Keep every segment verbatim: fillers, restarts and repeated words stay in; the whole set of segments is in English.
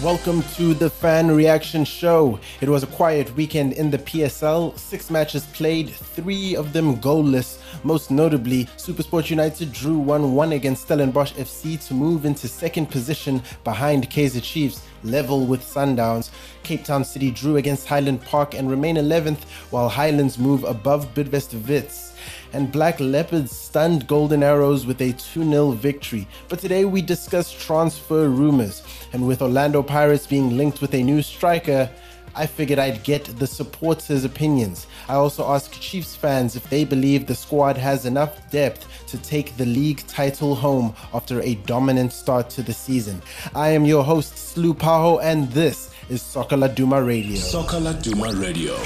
Welcome to the Fan Reaction Show. It was a quiet weekend in the P S L. Six matches played, three of them goalless. Most notably, SuperSport United drew one one against Stellenbosch F C to move into second position behind Kaizer Chiefs, level with Sundowns. Cape Town City drew against Highland Park and remain eleventh, while Highlands move above Bidvest Wits. And Black Leopards stunned Golden Arrows with a two nil victory. But today we discuss transfer rumors, and with Orlando Pirates being linked with a new striker, I figured I'd get the supporters' opinions. I also asked Chiefs fans if they believe the squad has enough depth to take the league title home after a dominant start to the season. I am your host, Slu Paho, and this is Soccer Laduma Radio. Soccer Laduma Radio.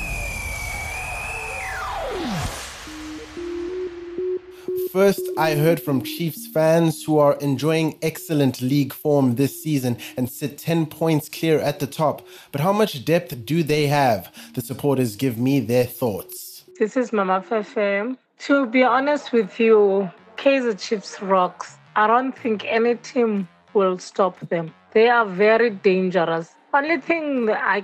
First, I heard from Chiefs fans who are enjoying excellent league form this season and sit ten points clear at the top. But how much depth do they have? The supporters give me their thoughts. This is Mama Fefe. To be honest with you, Kaizer Chiefs rocks. I don't think any team will stop them. They are very dangerous. Only thing I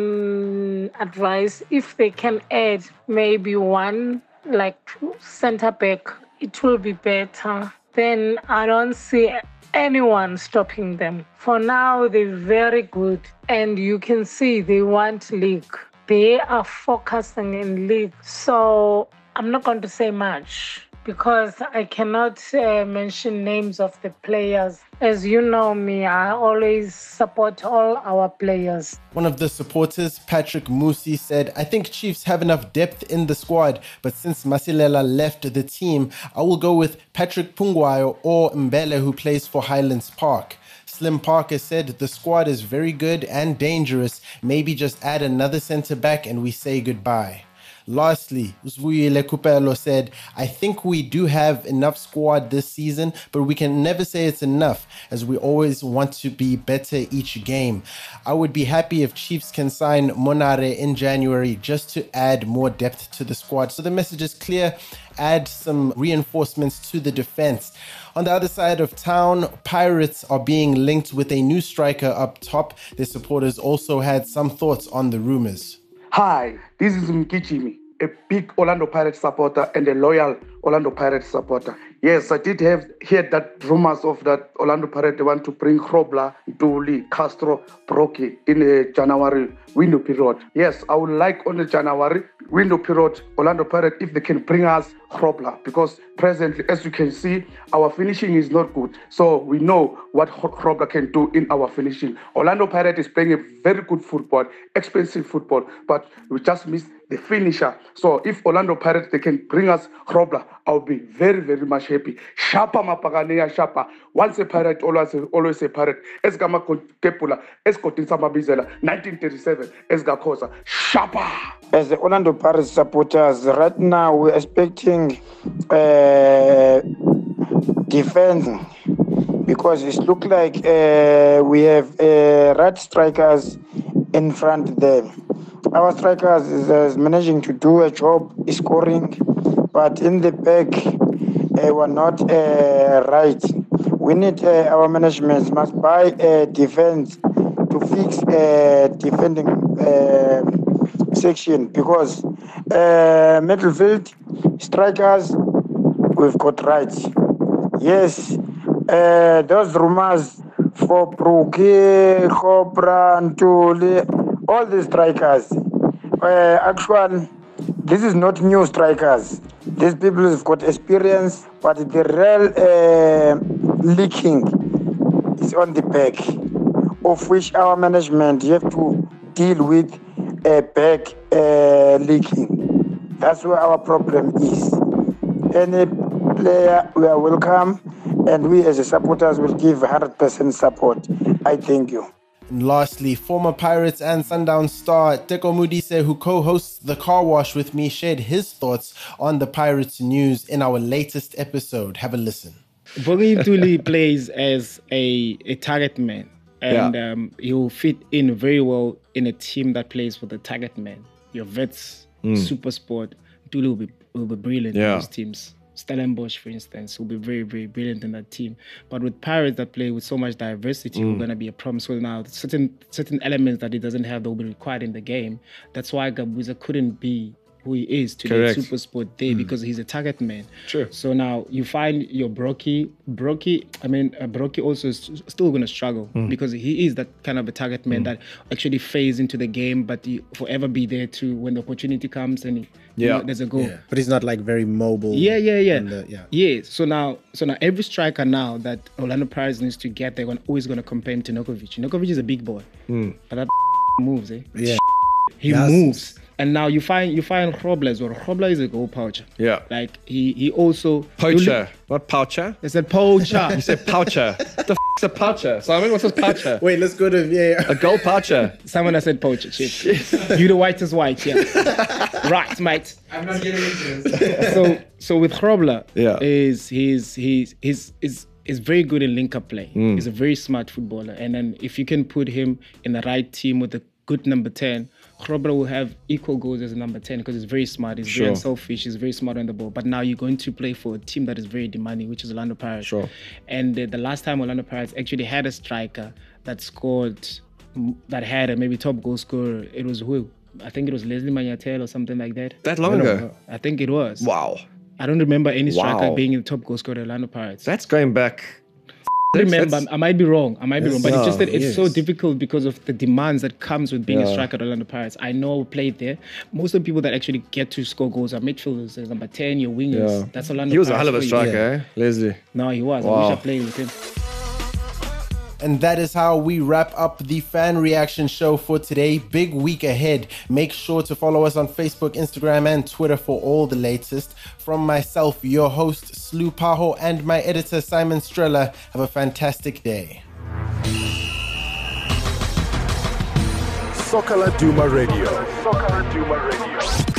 can advise, if they can add maybe one, like centre back, it will be better. Then I don't see anyone stopping them. For now, they're very good. And you can see they want league. They are focusing in league. So I'm not going to say much because I cannot uh, mention names of the players. As you know me, I always support all our players. One of the supporters, Patrick Musi, said, I think Chiefs have enough depth in the squad, but since Masilela left the team, I will go with Patrick Pungwayo or Mbele, who plays for Highlands Park. Slim Parker said the squad is very good and dangerous. Maybe just add another centre back and we say goodbye. Lastly, Uzvuyile Kupelo said, I think we do have enough squad this season, but we can never say it's enough, as we always want to be better each game. I would be happy if Chiefs can sign Monare in January just to add more depth to the squad. So the message is clear, add some reinforcements to the defense. On the other side of town, Pirates are being linked with a new striker up top. Their supporters also had some thoughts on the rumors. Hi, this is Mkichimi, a big Orlando Pirates supporter and a loyal Orlando Pirates supporter. Yes, I did have heard that rumors of that Orlando Pirates want to bring Grobler, Duli, Castro, Brocky in a January window period. Yes, I would like on the January window period, Orlando Pirates, if they can bring us Grobler, because presently, as you can see, our finishing is not good. So we know what Grobler can do in our finishing. Orlando Pirates is playing a very good football, expensive football, but we just miss the finisher. So if Orlando Pirates, they can bring us Grobler, I'll be very, very much happy. Shapa mapaganea shapa. Once a pirate, always a, always a pirate. Esgama Kepula, Escotinsa Mabizela, nineteen thirty-seven, Esgakosa. Shapa. As the Orlando Pirates supporters, right now we're expecting uh, defense, because it looks like uh, we have uh, right strikers in front there. Our strikers is, is managing to do a job, scoring, but in the back, uh, we're not uh, right. We need uh, our management must buy a defense to fix uh, defending uh, section, because uh, midfield strikers we've got right. Yes, uh, those rumors for Bruki, Cobra, Ntuli, all the strikers. Uh, actually, this is not new strikers. These people have got experience, but the real uh, leaking is on the back, of which our management have to deal with a back uh, leaking. That's where our problem is. Any player, we are welcome, and we as a supporters will give one hundred percent support. I thank you. And lastly, former Pirates and Sundowns star Teko Modise, who co-hosts The Car Wash with me, shared his thoughts on the Pirates news in our latest episode. Have a listen. Bogi Ntuli plays as a, a target man, and yeah. um, he will fit in very well in a team that plays with a target man. Your Vets, mm. Super Sport, Ntuli will be, will be brilliant yeah. in those teams. Stellenbosch, for instance, will be very, very brilliant in that team. But with Pirates that play with so much diversity, mm. we're going to be a problem. So now certain certain elements that he doesn't have that will be required in the game. That's why Gabuza couldn't be who he is today at SuperSport Day mm. because he's a target man. Sure. So now you find your Brockie. Brockie, I mean, uh, Brockie also is still going to struggle mm. because he is that kind of a target man mm. that actually fades into the game, but he forever be there too when the opportunity comes and he, yeah. you know, there's a goal. Yeah. But he's not like very mobile. Yeah, yeah, yeah. The, yeah. Yeah. So now, so now every striker now that Orlando Pirates needs to get, they're gonna, always going to compare him to Nokovic. Nokovic is a big boy, mm. but that moves, eh? Yeah. He yes. moves. And now you find you find Grobler as well. Grobler is a goal poacher. Yeah. Like he he also poacher. What poacher? They said poacher. You said poacher. What the f is a poacher? Simon, what's a poacher? Wait, let's go to yeah. A goal poacher. Someone has said poacher, chief. You the white is white, yeah. Right, mate. I'm not getting into this. So so with Grobler, yeah. is he's he's he's is is very good in link-up play. Mm. He's a very smart footballer. And then if you can put him in the right team with a good number ten, Grobler will have equal goals as a number ten because he's very smart, he's sure. very unselfish, he's very smart on the ball. But now you're going to play for a team that is very demanding, which is Orlando Pirates. Sure. And uh, the last time Orlando Pirates actually had a striker that scored, that had a maybe top goal scorer, it was who? I think it was Leslie Manyatel or something like that. That long I ago? I think it was. Wow. I don't remember any striker wow. being the top goal scorer at Orlando Pirates. That's going back... I remember, I might be wrong. I might be wrong, but it's just that it's yes. so difficult because of the demands that comes with being yeah. a striker at Orlando Pirates. I know I played there. Most of the people that actually get to score goals are midfielders. There's number ten, your wingers. Yeah. That's Orlando Pirates. He was a hell of a striker, yeah. eh? Leslie. No, he was. Wow. I wish I played with him. And that is how we wrap up the fan reaction show for today. Big week ahead. Make sure to follow us on Facebook, Instagram, and Twitter for all the latest. From myself, your host, Slu Paho, and my editor, Simon Strella, have a fantastic day. Soccer Laduma Radio. Soccer Laduma Radio.